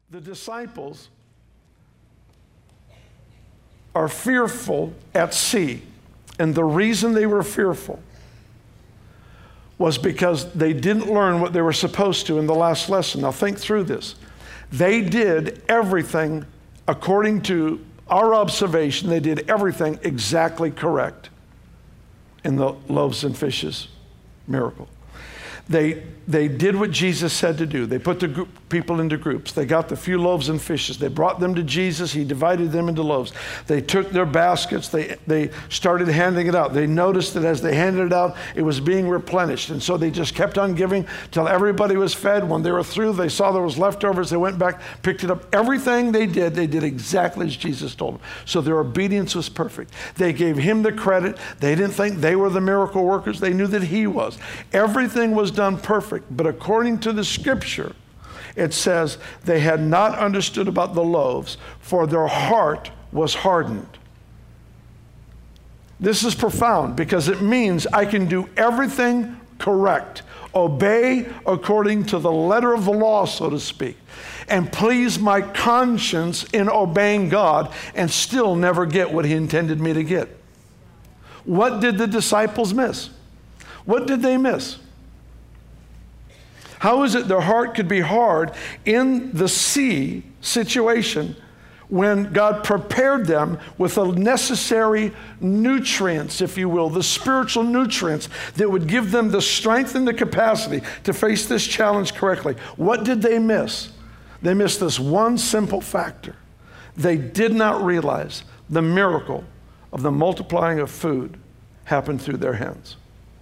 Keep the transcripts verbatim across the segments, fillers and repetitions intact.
The disciples are fearful at sea. And the reason they were fearful was because they didn't learn what they were supposed to in the last lesson. Now think through this. They did everything according to our observation. They did everything exactly correct in the loaves and fishes miracle. They, they did what Jesus said to do. They put the group, people into groups. They got the few loaves and fishes. They brought them to Jesus. He divided them into loaves. They took their baskets. They, they started handing it out. They noticed that as they handed it out, it was being replenished. And so they just kept on giving till everybody was fed. When they were through, they saw there was leftovers. They went back, picked it up. Everything they did, they did exactly as Jesus told them. So their obedience was perfect. They gave him the credit. They didn't think they were the miracle workers. They knew that he was. Everything was done perfect. But according to the scripture, it says they had not understood about the loaves, for their heart was hardened. This is profound because it means I can do everything correct, obey according to the letter of the law, so to speak, and please my conscience in obeying God and still never get what he intended me to get. What did the disciples miss? What did they miss? How is it their heart could be hard in the sea situation when God prepared them with the necessary nutrients, if you will, the spiritual nutrients that would give them the strength and the capacity to face this challenge correctly? What did they miss? They missed this one simple factor. They did not realize the miracle of the multiplying of food happened through their hands.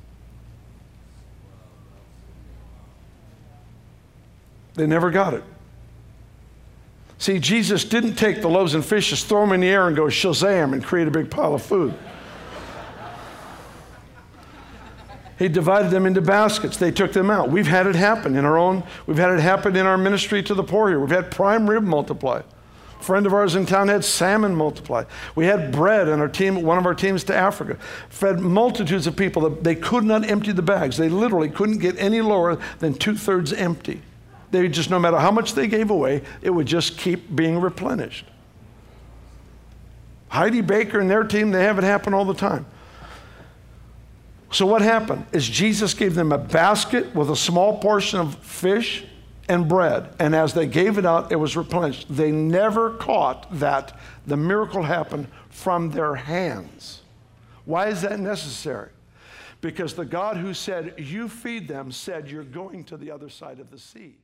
They never got it. See, Jesus didn't take the loaves and fishes, throw them in the air and go Shazam and create a big pile of food. He divided them into baskets. They took them out. We've had it happen in our own, we've had it happen in our ministry to the poor here. We've had prime rib multiply. A friend of ours in town had salmon multiply. We had bread in our team, one of our teams to Africa. Fed multitudes of people. They could not empty the bags. They literally couldn't get any lower than two-thirds empty. They just, no matter how much they gave away, it would just keep being replenished. Heidi Baker and their team, they have it happen all the time. So what happened is Jesus gave them a basket with a small portion of fish and bread. And as they gave it out, it was replenished. They never caught that the miracle happened from their hands. Why is that necessary? Because the God who said, you feed them, said, you're going to the other side of the sea.